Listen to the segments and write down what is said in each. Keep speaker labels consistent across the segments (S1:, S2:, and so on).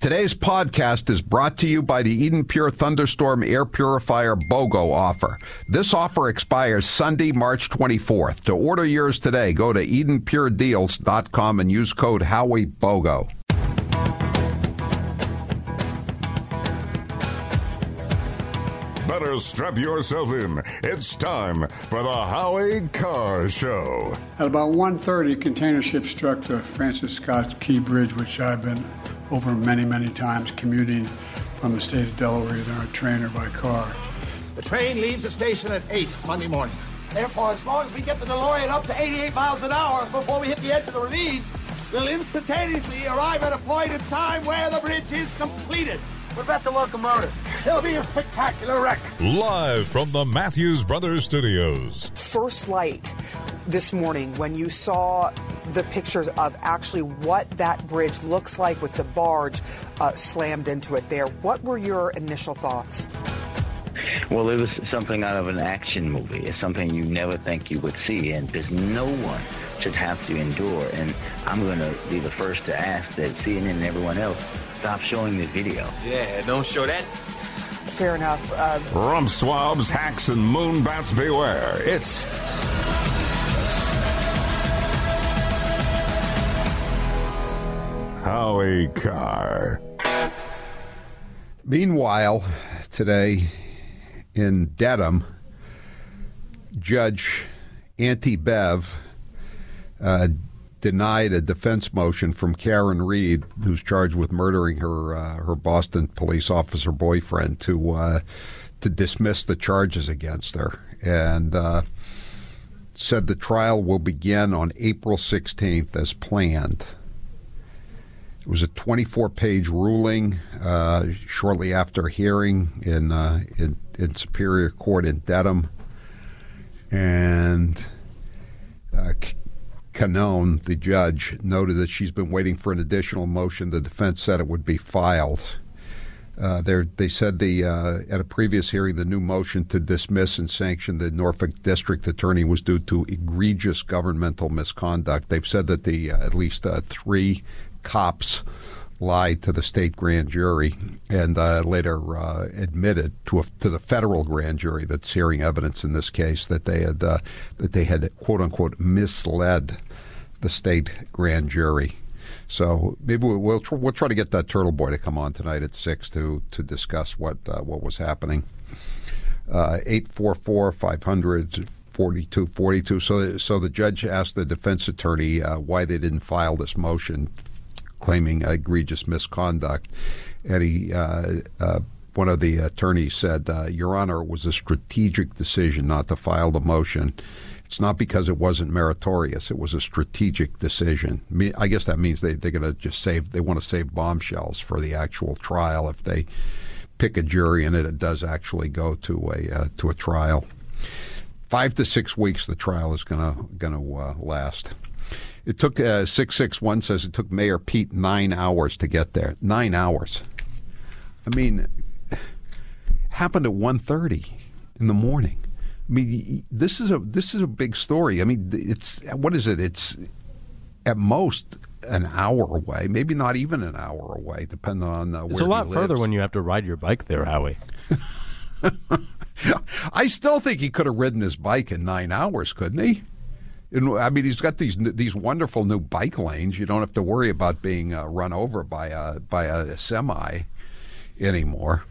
S1: Today's podcast is brought to you by the Eden Pure Thunderstorm Air Purifier BOGO offer. This offer expires Sunday, March 24th. To order yours today, go to EdenPureDeals.com and use code HowieBOGO.
S2: Better strap yourself in. It's time for the Howie Carr Show.
S3: At about 1:30, container ship struck the Francis Scott Key Bridge, which I've been over many, many times commuting from the state of Delaware either on a train or by car.
S4: The train leaves the station at 8 Monday morning. Therefore, as long as we get the DeLorean up to 88 miles an hour before we hit the edge of the ravine, we'll instantaneously arrive at a point in time where the bridge is completed. What about the locomotive? It'll be a spectacular wreck.
S2: Live from the Matthews Brothers Studios.
S5: First light this morning when you saw the pictures of actually what that bridge looks like with the barge slammed into it there, what were your initial thoughts?
S6: Well, it was something out of an action movie. It's something you never think you would see, and there's no one should have to endure. And I'm going to be the first to ask that CNN and everyone else stop showing the video.
S7: Yeah, don't show that.
S5: Fair enough.
S2: Rump swabs, hacks, and moonbats beware. It's Howie Carr.
S1: Meanwhile, today in Dedham, Judge Auntie Bev denied a defense motion from Karen Reed, who's charged with murdering her Boston police officer boyfriend, to dismiss the charges against her, and said the trial will begin on April 16th as planned. It was a 24-page ruling shortly after a hearing in Superior Court in Dedham, and Canone, the judge, noted that she's been waiting for an additional motion. The defense said it would be filed. They said at a previous hearing the new motion to dismiss and sanction the Norfolk District Attorney was due to egregious governmental misconduct. They've said that at least 3 cops lied to the state grand jury and later admitted to the federal grand jury that's hearing evidence in this case that they had quote unquote misled the state grand jury. So maybe we'll try to get that Turtle Boy to come on tonight at 6 to discuss what was happening. 844-500-4242. So the judge asked the defense attorney why they didn't file this motion claiming egregious misconduct, and one of the attorneys said, Your Honor, it was a strategic decision not to file the motion. It's not because it wasn't meritorious. It was a strategic decision. I guess that means they're going to just they want to save bombshells for the actual trial if they pick a jury and it does actually go to a trial. 5 to 6 weeks the trial is going to last. It took 661 says it took Mayor Pete 9 hours to get there. 9 hours. I mean, happened at 1:30 in the morning. I mean, this is a big story. I mean, it's It's at most an hour away, maybe not even an hour away, depending on where he lives.
S8: It's a lot further when you have to ride your bike there, Howie.
S1: I still think he could have ridden his bike in 9 hours, couldn't he? I mean, he's got these wonderful new bike lanes. You don't have to worry about being run over by a semi anymore.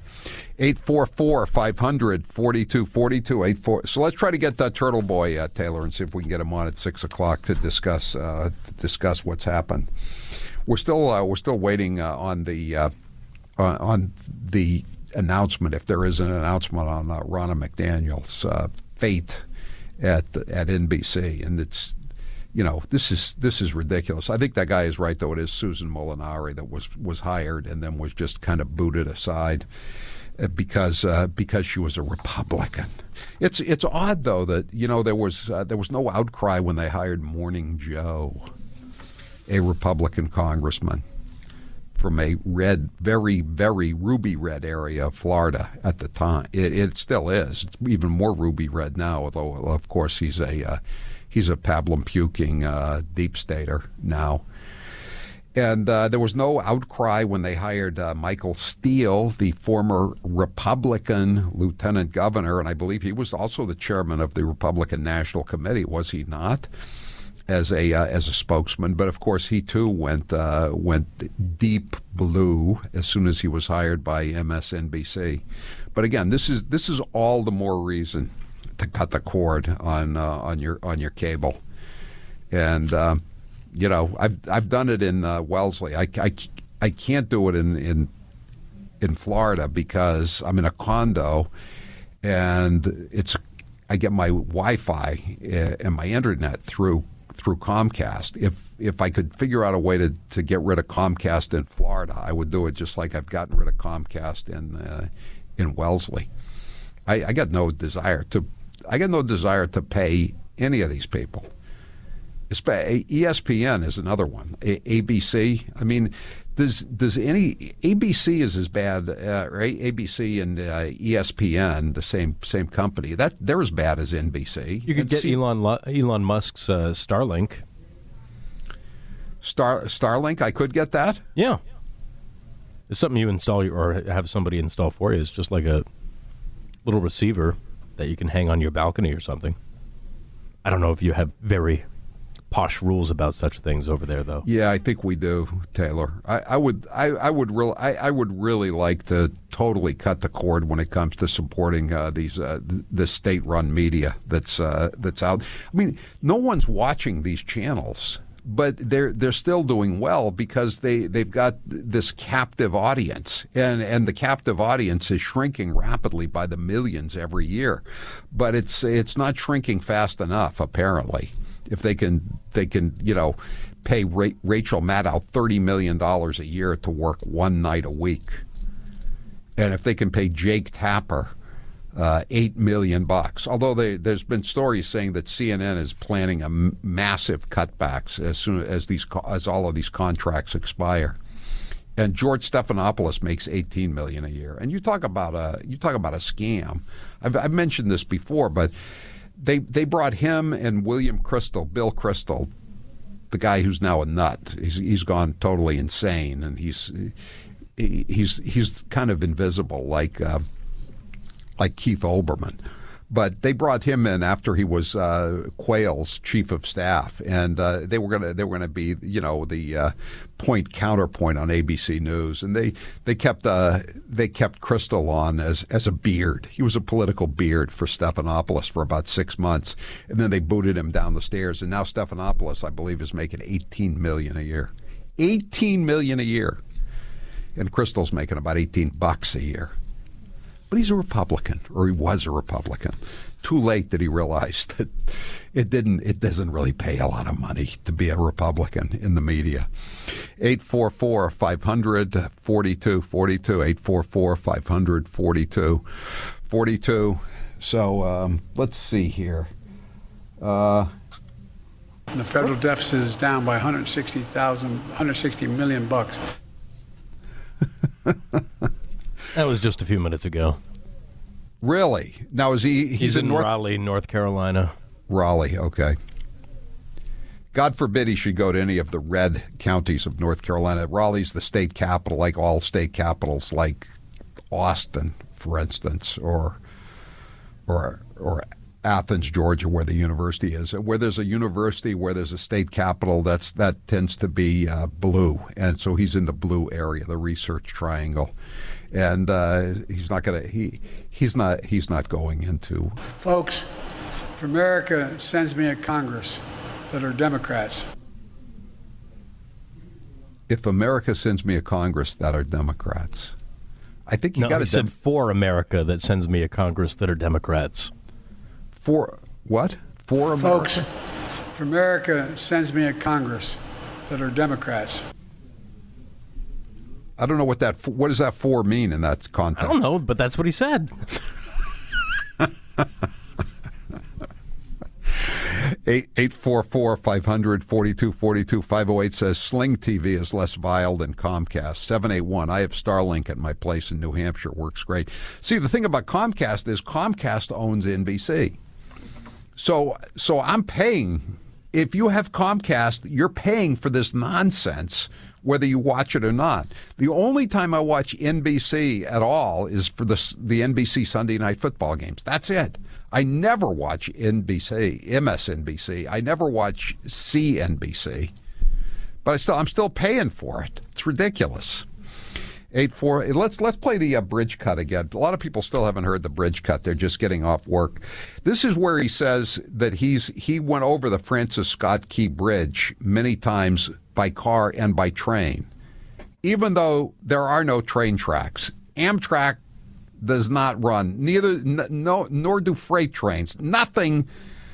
S1: 844-500-4242. So let's try to get that Turtle Boy, Taylor, and see if we can get him on at 6 o'clock to discuss what's happened. We're still waiting on the announcement, if there is an announcement on Ronna McDaniel's fate at NBC, and it's, this is ridiculous. I think that guy is right, though. It is Susan Molinari that was hired and then was just kind of booted aside because she was a Republican. It's odd, though, that there was no outcry when they hired Morning Joe, a Republican congressman from a very, very ruby red area of Florida at the time. It still is. It's even more ruby red now, although, of course, he's a pablum puking deep stater now. And there was no outcry when they hired Michael Steele, the former Republican lieutenant governor, and I believe he was also the chairman of the Republican National Committee, was he not? As a spokesman, but of course he too went deep blue as soon as he was hired by MSNBC. But again, this is all the more reason to cut the cord on your cable. And I've done it in Wellesley. I can't do it in Florida because I'm in a condo, and I get my Wi-Fi and my internet through Comcast. If I could figure out a way to get rid of Comcast in Florida, I would do it just like I've gotten rid of Comcast in Wellesley. I got no desire to pay any of these people. ESPN is another one. ABC. I mean, does any ABC is as bad, right? ABC and ESPN, the same company. That they're as bad as NBC.
S8: You could get Elon Musk's Starlink.
S1: Starlink. I could get that.
S8: Yeah, it's something you install or have somebody install for you. It's just like a little receiver that you can hang on your balcony or something. I don't know if you have very posh rules about such things over there, though.
S1: Yeah, I think we do, Taylor. I would really like to totally cut the cord when it comes to supporting the state-run media that's out. I mean, no one's watching these channels, but they're still doing well because they've got this captive audience, and the captive audience is shrinking rapidly by the millions every year, but it's not shrinking fast enough, apparently. If they can, pay Rachel Maddow $30 million a year to work one night a week, and if they can pay Jake Tapper $8 million, although there's been stories saying that CNN is planning a massive cutbacks as soon as all of these contracts expire, and George Stephanopoulos makes $18 million a year, and you talk about a scam. I've mentioned this before, but. They brought him and Bill Kristol, the guy who's now a nut. He's gone totally insane, and he's kind of invisible, like Keith Olbermann. But they brought him in after he was Quayle's chief of staff, and they were gonna be the point counterpoint on ABC News, and they kept Kristol on as a beard. He was a political beard for Stephanopoulos for about 6 months, and then they booted him down the stairs. And now Stephanopoulos, I believe, is making $18 million a year. $18 million a year, and Kristol's making about $18 a year. But he's a Republican, or he was a Republican. Too late did he realize that it doesn't really pay a lot of money to be a Republican in the media. 844-500-4242, 844-500-4242. So let's see here.
S3: The federal deficit is down by $160 million.
S8: That was just a few minutes ago.
S1: Really? Now is he's in
S8: Raleigh, North Carolina.
S1: Raleigh, okay. God forbid he should go to any of the red counties of North Carolina. Raleigh's the state capital, like all state capitals, like Austin, for instance, or Athens, Georgia, where the university is. Where there's a university, where there's a state capital, that tends to be blue, and so he's in the blue area, the Research Triangle, and he's not going into.
S3: Folks, if America sends me a Congress that are Democrats.
S1: If America sends me a Congress that are Democrats, I think you got to.
S8: Said for America that sends me a Congress that are Democrats.
S1: For what? For America?
S3: Folks, if America sends me a Congress that are Democrats.
S1: I don't know what does that for mean in that context?
S8: I don't know, but that's what he said.
S1: 844-500-4242. 508 says Sling TV is less vile than Comcast. 781, I have Starlink at my place in New Hampshire. Works great. See, the thing about Comcast is Comcast owns NBC. So I'm paying. If you have Comcast, you're paying for this nonsense whether you watch it or not. The only time I watch NBC at all is for the NBC Sunday Night Football games. That's it. I never watch MSNBC. I never watch CNBC. But I'm still paying for it. It's ridiculous. 8-4. Let's play the bridge cut again. A lot of people still haven't heard the bridge cut. They're just getting off work. This is where he says that he went over the Francis Scott Key Bridge many times by car and by train, even though there are no train tracks. Amtrak does not run, nor do freight trains. Nothing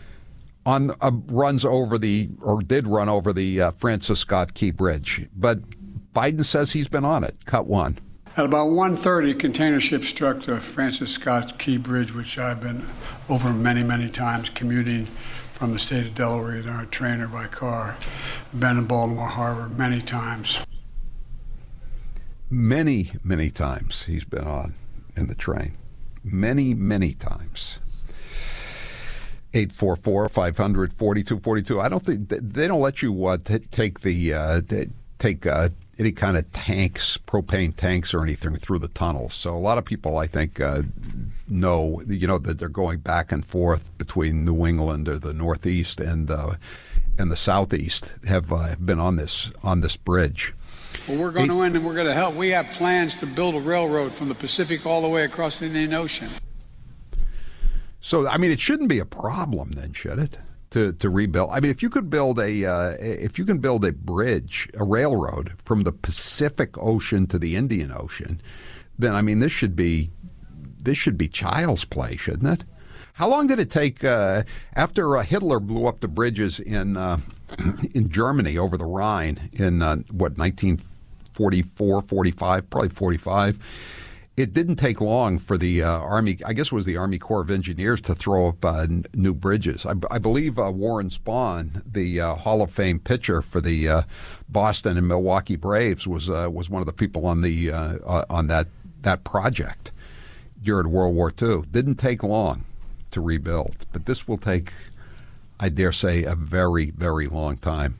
S1: runs over did run over the Francis Scott Key Bridge. But Biden says he's been on it. Cut one.
S3: At about 1:30, a container ship struck the Francis Scott Key Bridge, which I've been over many, many times commuting from the state of Delaware, either on a train or by car. I've been in Baltimore Harbor many times.
S1: Many, many times he's been on in the train. Many, many times. 844-500-4242. I don't think they don't let you take any kind of tanks, propane tanks or anything through the tunnels. So a lot of people, I think, know that they're going back and forth between New England or the Northeast and the Southeast have been on this bridge.
S7: Well, we're going to end and we're going to help. We have plans to build a railroad from the Pacific all the way across the Indian Ocean.
S1: So, I mean, it shouldn't be a problem then, should it? To rebuild. I mean, if you can build a bridge, a railroad from the Pacific Ocean to the Indian Ocean, then I mean this should be child's play, shouldn't it? How long did it take after Hitler blew up the bridges in Germany over the Rhine in 1944, 45, probably 45? It didn't take long for the Army, I guess it was the Army Corps of Engineers, to throw up new bridges. I believe Warren Spahn, the Hall of Fame pitcher for the Boston and Milwaukee Braves, was one of the people on that project during World War II. Didn't take long to rebuild, but this will take, I dare say, a very, very long time.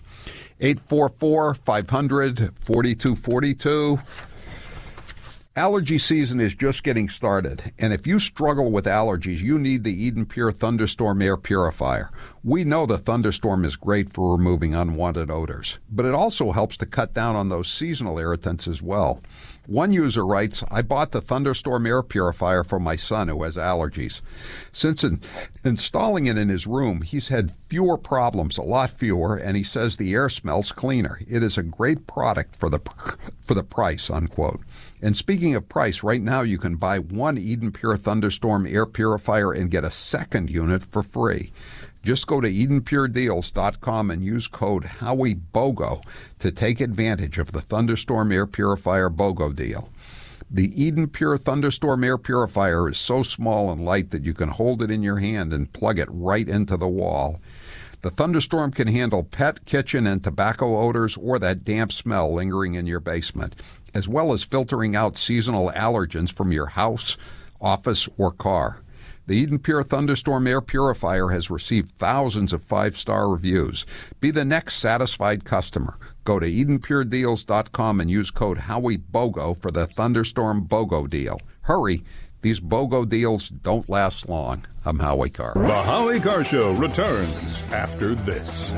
S1: 844-500-4242. Allergy season is just getting started, and if you struggle with allergies, you need the Eden Pure Thunderstorm Air Purifier. We know the Thunderstorm is great for removing unwanted odors, but it also helps to cut down on those seasonal irritants as well. One user writes, I bought the Thunderstorm Air Purifier for my son who has allergies. Since installing it in his room, he's had fewer problems, a lot fewer, and he says the air smells cleaner. It is a great product for the price, unquote. And speaking of price, right now you can buy one Eden Pure Thunderstorm Air Purifier and get a second unit for free. Just go to EdenPureDeals.com and use code HowieBOGO to take advantage of the Thunderstorm Air Purifier BOGO deal. The Eden Pure Thunderstorm Air Purifier is so small and light that you can hold it in your hand and plug it right into the wall. The Thunderstorm can handle pet, kitchen, and tobacco odors or that damp smell lingering in your basement, as well as filtering out seasonal allergens from your house, office, or car. The Eden Pure Thunderstorm Air Purifier has received thousands of 5-star reviews. Be the next satisfied customer. Go to EdenPureDeals.com and use code HowieBOGO for the Thunderstorm BOGO deal. Hurry, these BOGO deals don't last long. I'm Howie Carr.
S2: The Howie Carr Show returns after this.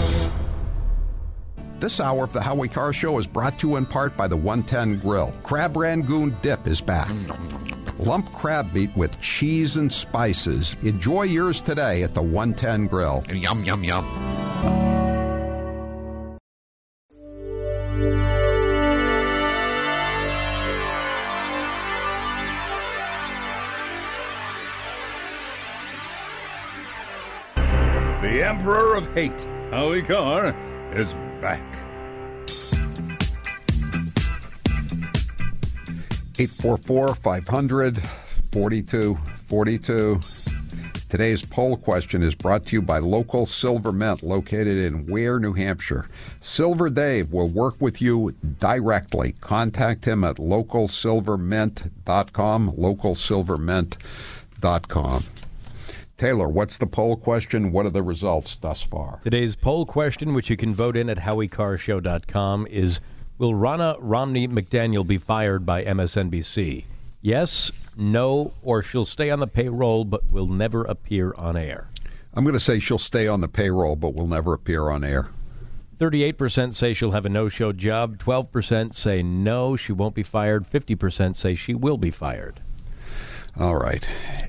S1: This hour of the Howie Carr Show is brought to you in part by the 110 Grill. Crab Rangoon Dip is back. Lump crab meat with cheese and spices. Enjoy yours today at the 110 Grill.
S9: Yum, yum, yum.
S2: The Emperor of Hate, Howie Carr, is back.
S1: 844-500-4242. Today's poll question is brought to you by Local Silver Mint, located in Ware, New Hampshire. Silver Dave will work with you directly. Contact him at localsilvermint.com, localsilvermint.com. Taylor, what's the poll question? What are the results thus far?
S8: Today's poll question, which you can vote in at HowieCarrshow.com, is Will Ronna Romney McDaniel be fired by MSNBC? Yes, no, or she'll stay on the payroll but will never appear on air.
S1: I'm going to say she'll stay on the payroll but will never appear on air.
S8: 38% say she'll have a no-show job. 12% say no, she won't be fired. 50% say she will be fired.
S1: All right.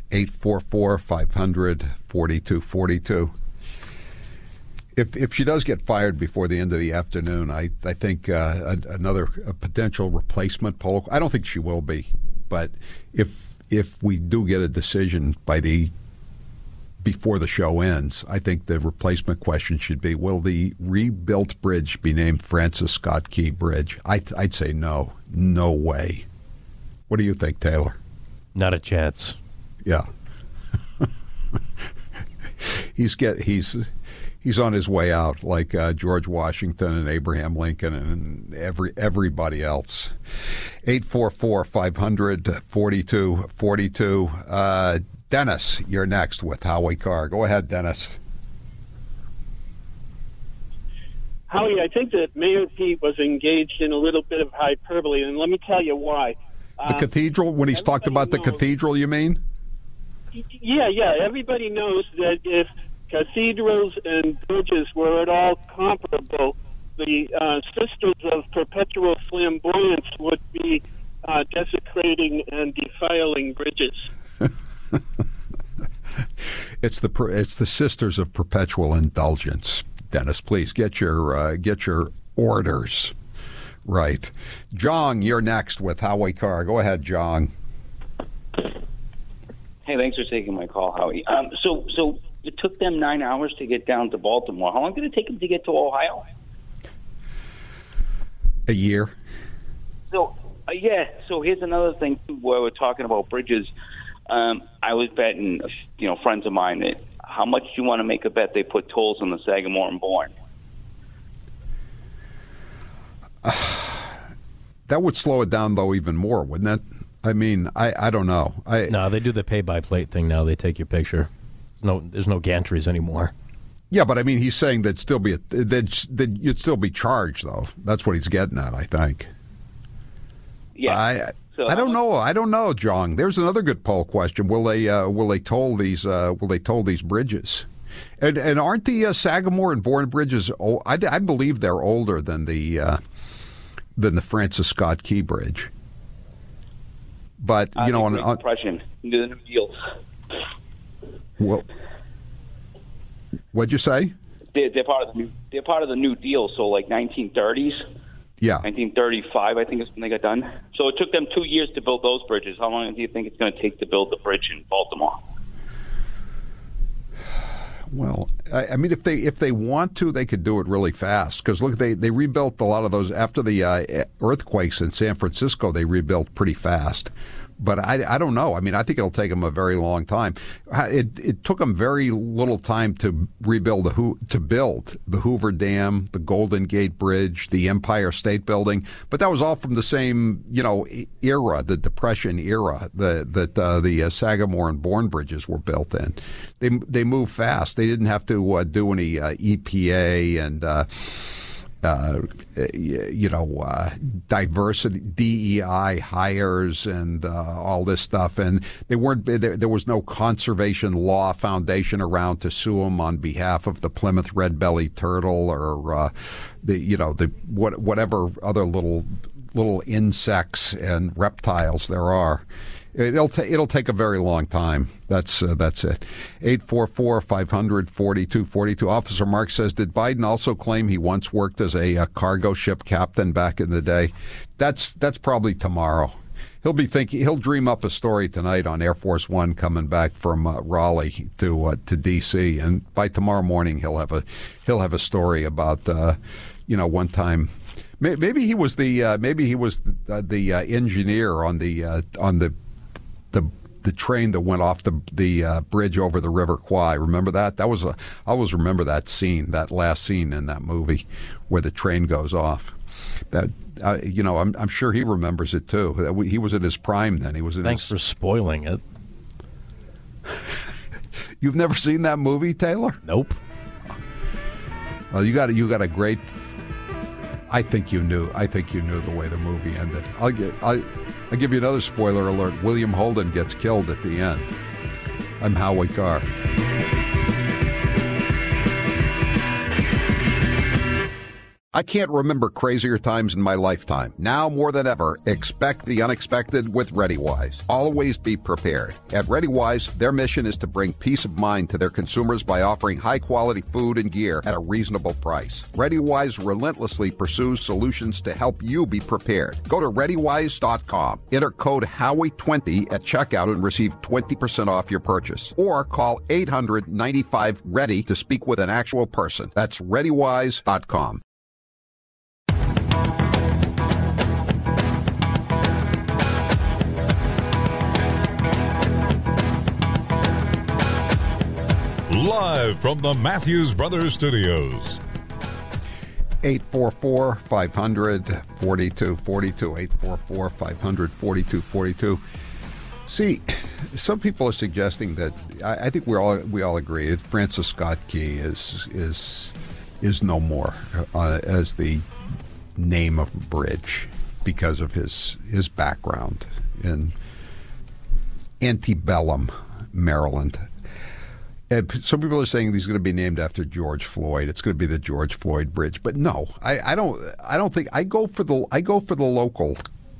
S1: 844-500-4242. If she does get fired before the end of the afternoon, I think another potential replacement poll. I don't think she will be, but if we do get a decision before the show ends, I think the replacement question should be: will the rebuilt bridge be named Francis Scott Key Bridge? I'd say no, no way. What do you think, Taylor?
S8: Not a chance.
S1: Yeah. He's on his way out, like George Washington and Abraham Lincoln and everybody else. 844-500-4242. Dennis, you're next with Howie Carr. Go ahead, Dennis.
S9: Howie, I think that Mayor Pete was engaged in a little bit of hyperbole, and let me tell you why.
S1: The cathedral, when he's talked about the cathedral, you mean?
S9: Yeah. Everybody knows that if cathedrals and bridges were at all comparable, the Sisters of Perpetual Flamboyance would be desecrating and defiling bridges.
S1: It's the Sisters of Perpetual Indulgence. Dennis, please get your orders right. Jong, you're next with Howie Carr. Go ahead, Jong.
S10: Hey, thanks for taking my call, Howie. So it took them 9 hours to get down to Baltimore. How long did it take them to get to Ohio?
S1: A year.
S10: So here's another thing where we're talking about bridges. I was betting, friends of mine, that how much do you want to make a bet they put tolls on the Sagamore and Bourne?
S1: That would slow it down, though, even more, wouldn't it? I mean, I don't know.
S8: No, they do the pay-by-plate thing now. They take your picture. There's no gantries anymore.
S1: Yeah, but I mean, he's saying that you'd still be charged, though. That's what he's getting at, I think.
S10: Yeah.
S1: I don't know. I don't know, Jong. There's another good poll question. Will they toll these bridges? And aren't the Sagamore and Bourne bridges old? I believe they're older than the Francis Scott Key Bridge. But on
S10: Depression, the New Deal.
S1: Well, what'd you say?
S10: They're part of the New Deal. So like 1930s.
S1: Yeah.
S10: 1935, I think, is when they got done. So it took them 2 years to build those bridges. How long do you think it's going to take to build the bridge in Baltimore?
S1: Well, I mean, if they want to, they could do it really fast. Because look, they rebuilt a lot of those after the earthquakes in San Francisco. They rebuilt pretty fast. But I don't know. I mean, I think it'll take them a very long time. It took them very little time to build the Hoover Dam, the Golden Gate Bridge, the Empire State Building. But that was all from the same era, the Depression era, that the Sagamore and Bourne bridges were built in. They moved fast. They didn't have to do any EPA and diversity, DEI hires and all this stuff, and there was no conservation law foundation around to sue them on behalf of the Plymouth red-bellied turtle or whatever other little insects and reptiles there are. It'll take a very long time. That's it. 844-500-4242. Officer Mark says, did Biden also claim he once worked as a cargo ship captain back in the day? That's probably tomorrow. He'll dream up a story tonight on Air Force One coming back from Raleigh to D.C. and by tomorrow morning he'll have a story about one time. Maybe he was the engineer on the train that went off the bridge over the River Kwai. Remember that? I always remember that scene, that last scene in that movie where the train goes off. That I'm sure he remembers it too. He was at his prime then.
S8: Thanks for spoiling it.
S1: You've never seen that movie, Taylor?
S8: Nope.
S1: Well, you got a great. I think you knew the way the movie ended. I'll give you another spoiler alert. William Holden gets killed at the end. I'm Howie Carr. I can't remember crazier times in my lifetime. Now more than ever, expect the unexpected with ReadyWise. Always be prepared. At ReadyWise, their mission is to bring peace of mind to their consumers by offering high-quality food and gear at a reasonable price. ReadyWise relentlessly pursues solutions to help you be prepared. Go to ReadyWise.com. Enter code Howie20 at checkout and receive 20% off your purchase. Or call 800-95-READY to speak with an actual person. That's ReadyWise.com.
S2: Live from the Matthews Brothers Studios.
S1: 844-500-4242. 844-500-4242. See, some people are suggesting that I think we all agree that Francis Scott Key is no more as the name of a bridge because of his background in antebellum Maryland. Some people are saying he's going to be named after George Floyd. It's going to be the George Floyd Bridge, but no, I don't think. I go for the local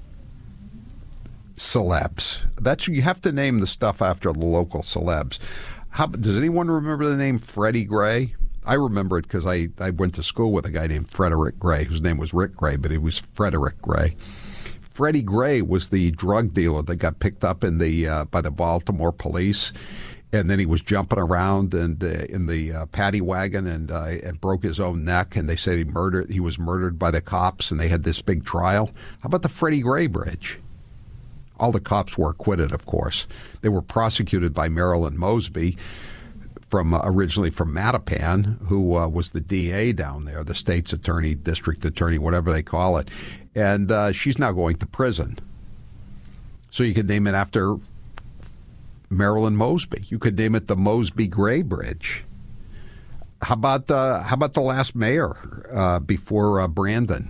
S1: celebs. You have to name the stuff after the local celebs. Does anyone remember the name Freddie Gray? I remember it because I went to school with a guy named Frederick Gray, whose name was Rick Gray, but he was Frederick Gray. Freddie Gray was the drug dealer that got picked up by the Baltimore police. And then he was jumping around in the paddy wagon and broke his own neck. And they said he was murdered by the cops, and they had this big trial. How about the Freddie Gray Bridge? All the cops were acquitted, of course. They were prosecuted by Marilyn Mosby, originally from Mattapan, who was the DA down there, the state's attorney, district attorney, whatever they call it. And she's now going to prison. So you could name it after Marilyn Mosby. You could name it the Mosby Gray Bridge. How about the last mayor before Brandon?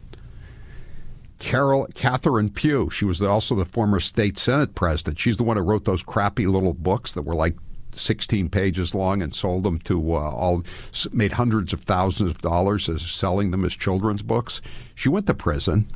S1: Catherine Pugh. She was also the former state Senate president. She's the one who wrote those crappy little books that were like 16 pages long and sold them to made hundreds of thousands of dollars as selling them as children's books. She went to prison.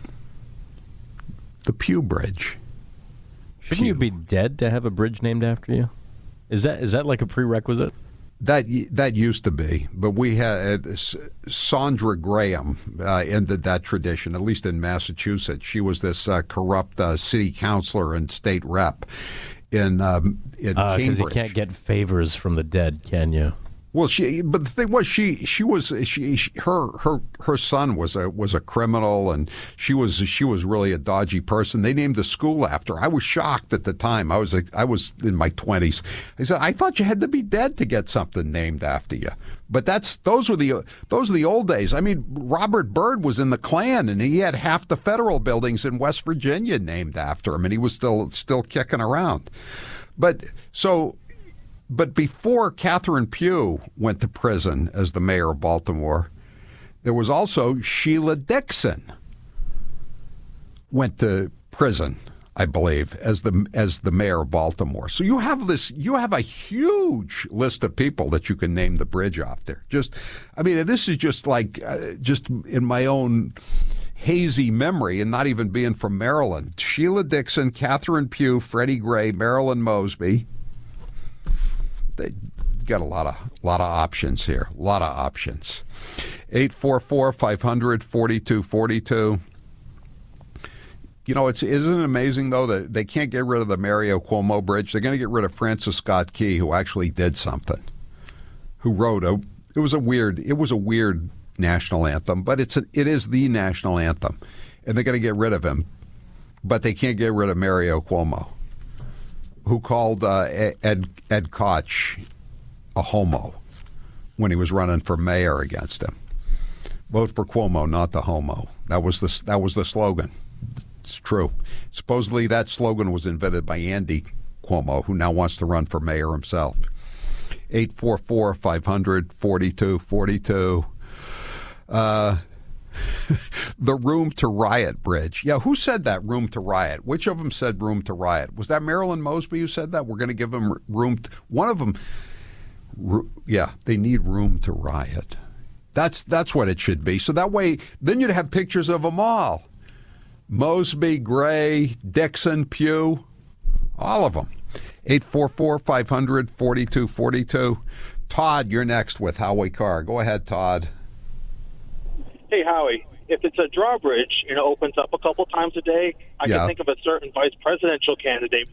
S1: The Pugh Bridge.
S8: Shouldn't you be dead to have a bridge named after you? Is that like a prerequisite?
S1: That used to be, but we had Sandra Graham ended that tradition, at least in Massachusetts. She was this corrupt city councilor and state rep in Cambridge.
S8: Because you can't get favors from the dead, can you?
S1: Well, but the thing was, her son was a criminal, and she was really a dodgy person. They named the school after her. I was shocked at the time. I was in my 20s. I said, I thought you had to be dead to get something named after you. But those were the old days. I mean, Robert Byrd was in the Klan, and he had half the federal buildings in West Virginia named after him, and he was still kicking around. But before Catherine Pugh went to prison as the mayor of Baltimore, there was also Sheila Dixon went to prison, I believe, as the mayor of Baltimore. So you have a huge list of people that you can name the bridge after. This is just like just in my own hazy memory and not even being from Maryland. Sheila Dixon, Catherine Pugh, Freddie Gray, Marilyn Mosby. They got a lot of options here. A lot of options. 844-500-4242. You know, isn't it amazing, though, that they can't get rid of the Mario Cuomo Bridge? They're going to get rid of Francis Scott Key, who actually did something, who wrote it was a weird national anthem, but it is the national anthem, and they're going to get rid of him, but they can't get rid of Mario Cuomo, who called Ed Koch a homo when he was running for mayor against him. Vote for Cuomo, not the homo. That was the slogan. It's true. Supposedly that slogan was invented by Andy Cuomo, who now wants to run for mayor himself. 844-500-4242. The Room to Riot Bridge. Yeah, who said that, room to riot? Which of them said room to riot? Was that Marilyn Mosby who said that? We're going to give them room. One of them, yeah, they need room to riot. That's what it should be. So that way, then you'd have pictures of them all. Mosby, Gray, Dixon, Pugh, all of them. 844-500-4242. Todd, you're next with Howie Carr. Go ahead, Todd.
S11: Hey, Howie, if it's a drawbridge, opens up a couple times a day, I can think of a certain vice presidential candidate.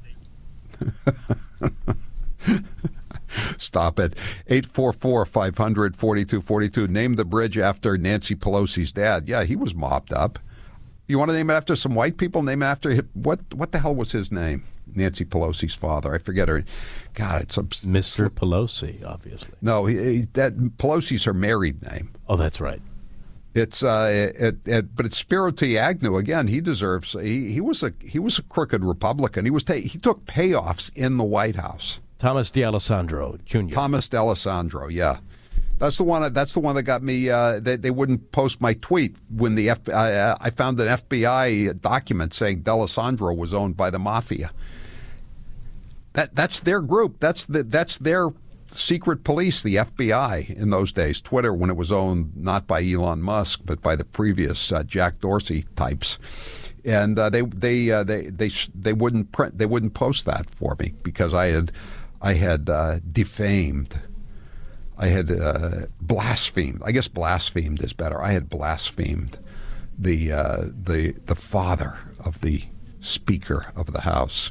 S1: Stop it. 844-500-4242. Name the bridge after Nancy Pelosi's dad. Yeah, he was mopped up. You want to name it after some white people? Name it after what the hell was his name? Nancy Pelosi's father. I forget her. God, it's
S8: Mr. Pelosi, obviously.
S1: No, that Pelosi's her married name.
S8: Oh, that's right.
S1: It's but it's Spiro T. Agnew again. He deserves. He was a crooked Republican. He took payoffs in the White House.
S8: Thomas D'Alessandro Jr.
S1: Thomas D'Alessandro, yeah. That's the one that got me. They wouldn't post my tweet when the I found an FBI document saying D'Alessandro was owned by the mafia. That's their group. That's their secret police, the FBI in those days. Twitter, when it was owned not by Elon Musk but by the previous Jack Dorsey types, and they wouldn't print. They wouldn't post that for me because I had defamed. I had blasphemed. I guess blasphemed is better. I had blasphemed the father of the Speaker of the House.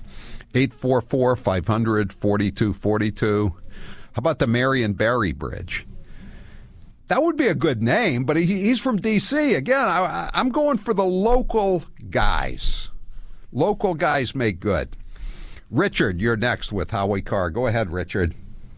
S1: 844-500-4242. How about the Marion Barry Bridge? That would be a good name, but he's from D.C. Again, I'm going for the local guys. Local guys make good. Richard, you're next with Howie Carr. Go ahead, Richard.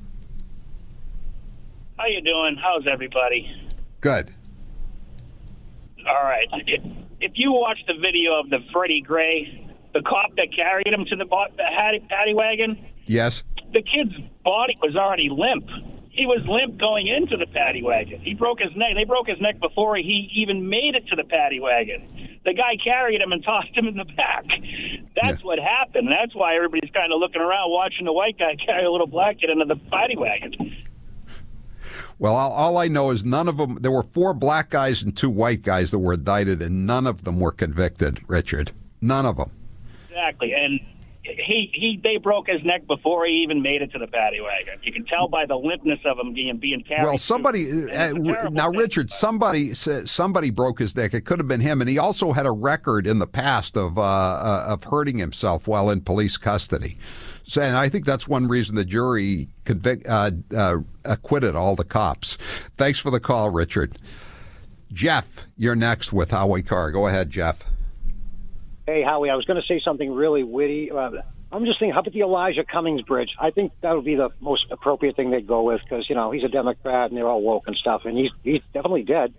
S12: How you doing? How's everybody?
S1: Good.
S12: All right. If you watch the video of the Freddie Gray, the cop that carried him to the paddy wagon,
S1: yes,
S12: the kid's body was already limp. He was limp going into the paddy wagon. He broke his neck. They broke his neck before he even made it to the paddy wagon. The guy carried him and tossed him in the back. That's what happened. That's why everybody's kind of looking around watching the white guy carry a little black kid into the paddy wagon.
S1: Well, all I know is none of them. There were 4 black guys and 2 white guys that were indicted, and none of them were convicted, Richard. None of them.
S12: Exactly. And they broke his neck before he even made it to the paddy wagon. You can tell by the limpness of him being carried.
S1: Well, somebody now, Richard, somebody broke his neck. It could have been him, and he also had a record in the past of hurting himself while in police custody. So, and I think that's one reason the jury acquitted all the cops. Thanks for the call, Richard. Jeff, you're next with Howie Carr. Go ahead, Jeff.
S13: Hey, Howie, I was going to say something really witty. I'm just thinking, how about the Elijah Cummings Bridge? I think that would be the most appropriate thing they'd go with because, he's a Democrat and they're all woke and stuff, and he's definitely dead.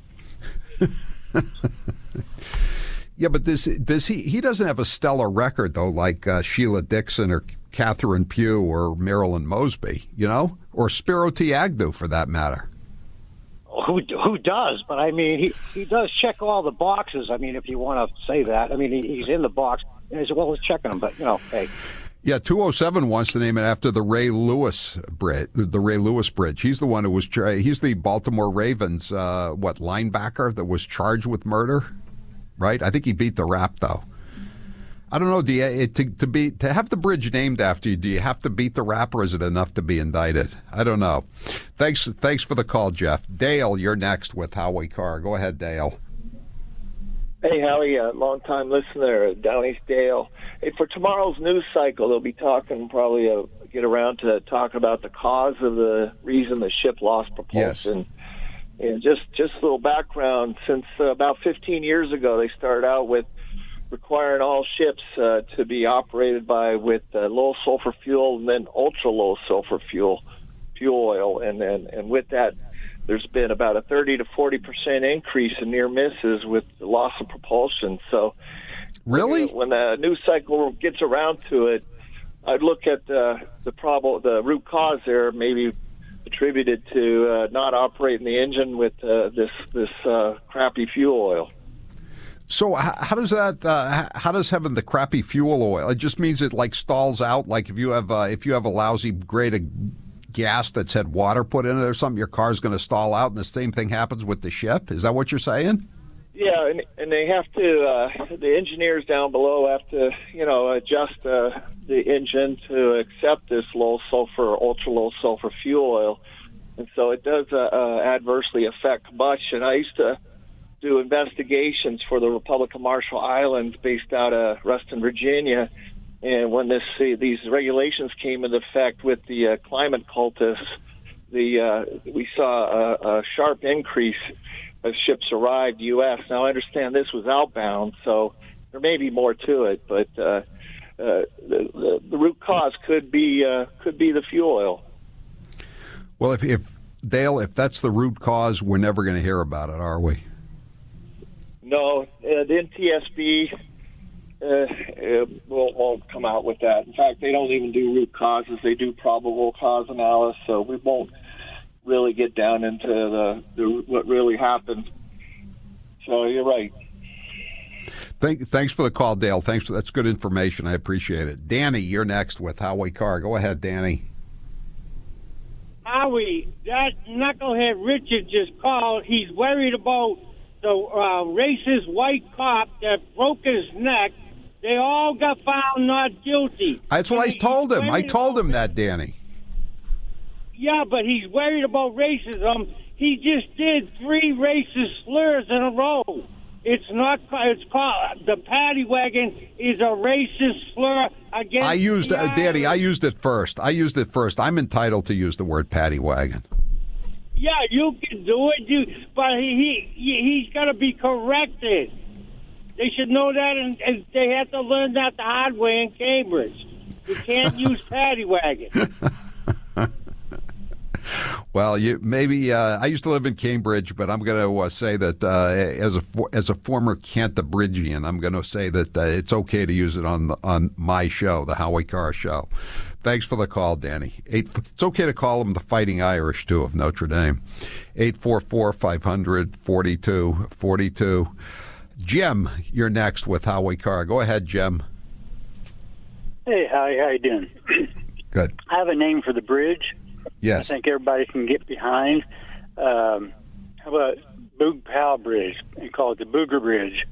S1: Yeah, but he doesn't have a stellar record, though, like Sheila Dixon or Catherine Pugh or Marilyn Mosby, or Spiro T. Agnew, for that matter.
S13: Who does? But, I mean, he does check all the boxes, if you want to say that. I mean, he's in the box as well as checking them, but, hey.
S1: Yeah, 207 wants to name it after the Ray Lewis Bridge. The Ray Lewis Bridge. He's the one who was. He's the Baltimore Ravens linebacker that was charged with murder, right? I think he beat the rap though. I don't know. Do you to have the bridge named after you? Do you have to beat the rap, or is it enough to be indicted? I don't know. Thanks for the call, Jeff. Dale, you're next with Howie Carr. Go ahead, Dale.
S14: Hey, Howie, long-time listener, Downey's Dale. Hey, for tomorrow's news cycle, they'll be talking, probably get around to talking about the cause of the reason the ship lost propulsion. Yes. And just a little background. Since about 15 years ago, they started out with requiring all ships to be operated with low sulfur fuel and then ultra low sulfur fuel oil, and with that, there's been about a 30 to 40% increase in near misses with the loss of propulsion. So,
S1: really,
S14: when the news cycle gets around to it, I'd look at the root cause there. Maybe attributed to not operating the engine with this crappy fuel oil.
S1: So how does that? How does having the crappy fuel oil? It just means it like stalls out. Like if you have a lousy grade of gas that's had water put in it or something, your car's going to stall out, and the same thing happens with the ship. Is that what you're saying?
S14: Yeah, and they have to. The engineers down below have to, adjust the engine to accept this low sulfur, ultra low sulfur fuel oil, and so it does adversely affect combustion. I used to do investigations for the Republic of Marshall Islands based out of Ruston, Virginia. And when these regulations came into effect with the climate cultists, we saw a sharp increase as ships arrived U.S. Now, I understand this was outbound, so there may be more to it, but the root cause could be the fuel oil.
S1: Well, if Dale, if that's the root cause, we're never going to hear about it, are we?
S14: No, the NTSB won't come out with that. In fact, they don't even do root causes. They do probable cause analysis, so we won't really get down into what really happened. So you're right.
S1: Thanks for the call, Dale. That's good information. I appreciate it. Danny, you're next with Howie Carr. Go ahead, Danny.
S15: Howie, that knucklehead Richard just called. He's worried about the racist white cop that broke his neck. They all got found not guilty.
S1: That's what I told him. I told him that, Danny.
S15: Yeah, but he's worried about racism. He just did 3 racist slurs in a row. It's called the paddy wagon is a racist slur against
S1: Danny, I used it first. I'm entitled to use the word paddy wagon.
S15: Yeah, you can do it, but he's got to be corrected. They should know that, and they have to learn that the hard way in Cambridge. You can't use paddy wagon.
S1: Well, I used to live in Cambridge, but I'm going to say that as a former Canterbridgian, I'm going to say that it's okay to use it on my show, the Howie Carr Show. Thanks for the call, Danny. It's okay to call them the Fighting Irish, too, of Notre Dame. 844-500-4242. Jim, you're next with Howie Carr. Go ahead, Jim.
S16: Hey, Howie, how you doing?
S1: Good.
S16: I have a name for the bridge.
S1: Yes.
S16: I think everybody can get behind. How about Boog Powell Bridge and call it the Booger Bridge?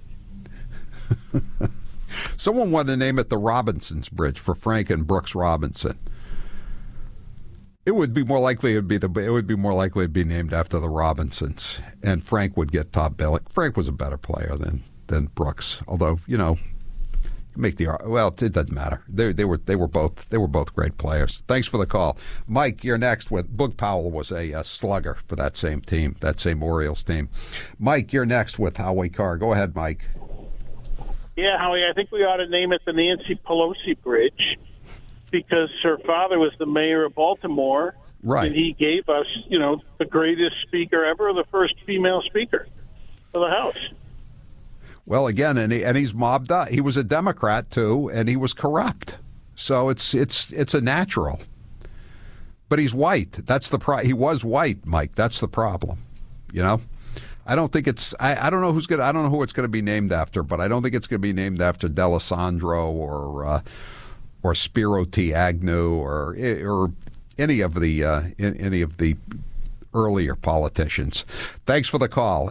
S1: Someone wanted to name it the Robinsons Bridge for Frank and Brooks Robinson. It would be more likely to be named after the Robinsons, and Frank would get top billing. Frank was a better player than Brooks, although it doesn't matter. They were both great players. Thanks for the call, Mike. You're next with Boog Powell was a slugger for that same team, that same Orioles team. Mike, you're next with Howie Carr. Go ahead, Mike.
S17: Yeah, Howie, I think we ought to name it the Nancy Pelosi Bridge because her father was the mayor of Baltimore.
S1: Right.
S17: And he gave us, the greatest speaker ever, the first female speaker of the House.
S1: Well, again, and he's mobbed up. He was a Democrat, too, and he was corrupt. So it's a natural. But he's white. That's the he was white, Mike. That's the problem. I don't think it's. I don't know who it's going to be named after, but I don't think it's going to be named after D'Alessandro or Spiro T. Agnew or any of the earlier politicians. Thanks for the call.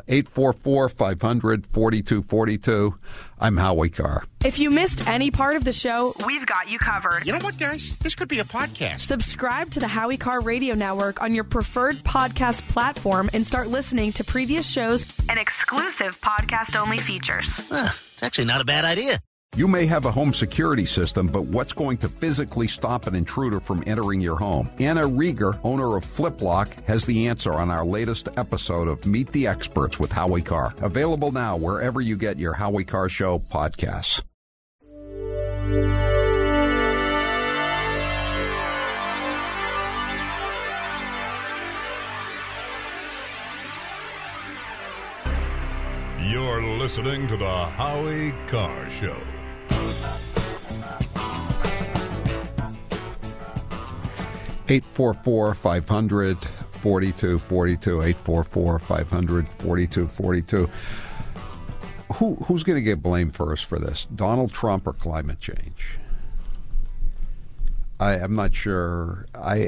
S1: 844-500-4242. I'm Howie Carr.
S18: If you missed any part of the show, we've got you covered.
S19: You know what, guys? This could be a podcast.
S18: Subscribe to the Howie Carr Radio Network on your preferred podcast platform and start listening to previous shows and exclusive podcast-only features.
S19: It's actually not a bad idea.
S1: You may have a home security system, but what's going to physically stop an intruder from entering your home? Anna Rieger, owner of FlipLock, has the answer on our latest episode of Meet the Experts with Howie Carr. Available now wherever you get your Howie Carr Show podcasts.
S2: You're listening to the Howie Carr Show.
S1: 844-500-4242, 844-500-4242. Who's going to get blamed first for this, Donald Trump or climate change? I'm not sure. I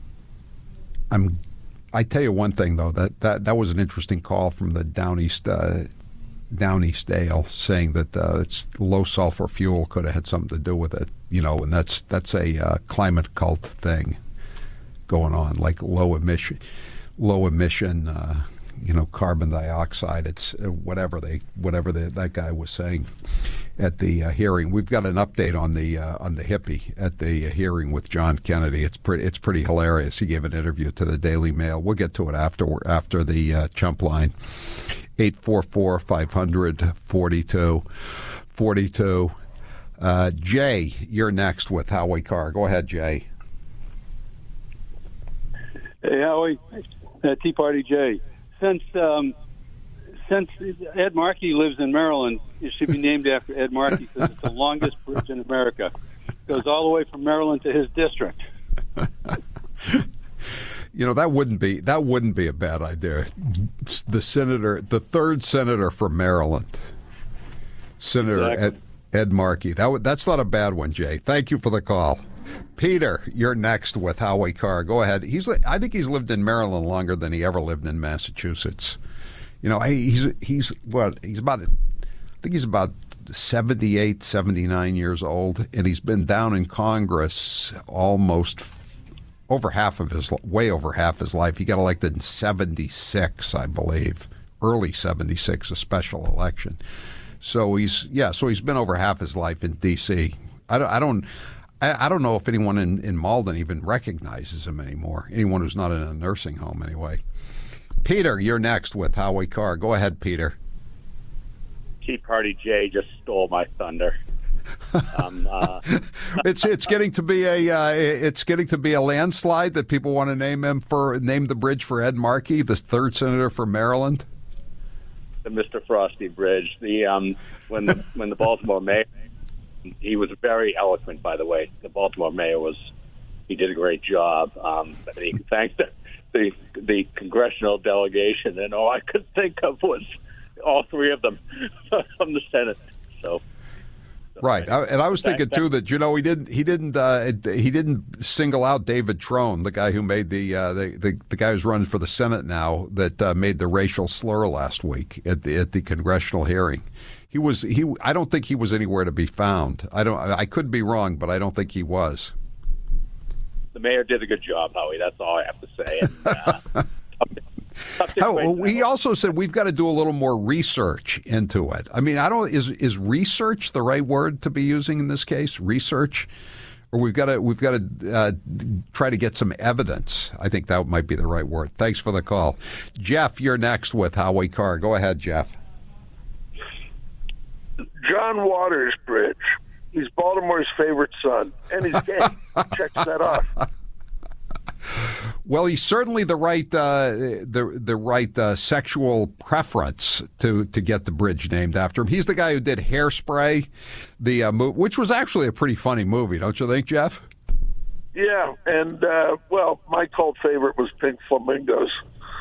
S1: tell you one thing, though, that was an interesting call from the Down East Dale, saying that it's low sulfur fuel could have had something to do with it, and that's a climate cult thing going on, like low emission, carbon dioxide. It's whatever that guy was saying at the hearing. We've got an update on the hippie at the hearing with John Kennedy. It's pretty hilarious. He gave an interview to the Daily Mail. We'll get to it after the chump line. 844-500-4242. Jay, you're next with Howie Carr. Go ahead, Jay.
S20: Hey, Howie. Tea Party Jay. Since Ed Markey lives in Maryland, it should be named after Ed Markey because it's the longest bridge in America. It goes all the way from Maryland to his district.
S1: That wouldn't be a bad idea. The third senator from Maryland, Senator Ed Markey. That's not a bad one, Jay. Thank you for the call. Peter, you're next with Howie Carr. Go ahead. I think he's lived in Maryland longer than he ever lived in Massachusetts. He's about 78, 79 years old, and he's been down in Congress almost way over half his life. He got elected in 76, I believe, early 76, a special election. So he's been over half his life in D.C. I don't know if anyone in Malden even recognizes him anymore. Anyone who's not in a nursing home, anyway. Peter, you're next with Howie Carr. Go ahead, Peter.
S21: Tea Party Jay just stole my thunder.
S1: It's getting to be a landslide that people want to name the bridge for Ed Markey, the third senator from Maryland.
S21: The Mr. Frosty Bridge. When the Baltimore mayor. He was very eloquent, by the way. The Baltimore mayor he did a great job. He thanked the congressional delegation, and all I could think of was all three of them from the Senate.
S1: Right, and I was thinking too that he didn't single out David Trone, the guy who made the guy who's running for the Senate now, that made the racial slur last week at the congressional hearing. I don't think he was anywhere to be found. I could be wrong, but I don't think he was.
S21: The mayor did a good job, Howie. That's all I have to say.
S1: He also said we've got to do a little more research into it. I mean, is research the right word to be using in this case? Research, or we've got to try to get some evidence. I think that might be the right word. Thanks for the call, Jeff. You're next with Howie Carr. Go ahead, Jeff.
S22: John Waters Bridge. He's Baltimore's favorite son, and he's gay. Checks that off.
S1: Well, he's certainly the right sexual preference to get the bridge named after him. He's the guy who did Hairspray, which was actually a pretty funny movie, don't you think, Jeff?
S22: Yeah, and my cult favorite was Pink Flamingos.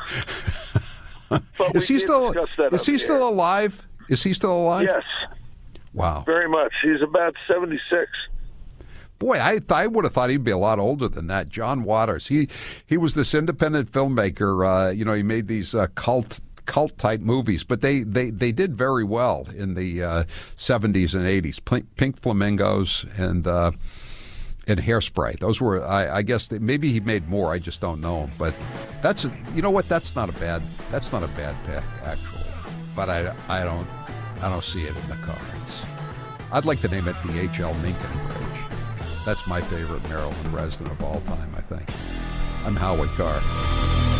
S1: Is he still alive? Is he still alive?
S22: Yes.
S1: Wow.
S22: Very much. He's about 76.
S1: Boy, I would have thought he'd be a lot older than that. John Waters. He was this independent filmmaker. He made these cult type movies, but they did very well in the 70s and 80s. Pink Flamingos and Hairspray. Those were, I guess, maybe he made more. I just don't know. But that's not a bad pick actually. But I don't see it in the cards. I'd like to name it the H.L. Mencken Bridge. That's my favorite Maryland resident of all time, I think. I'm Howie Carr.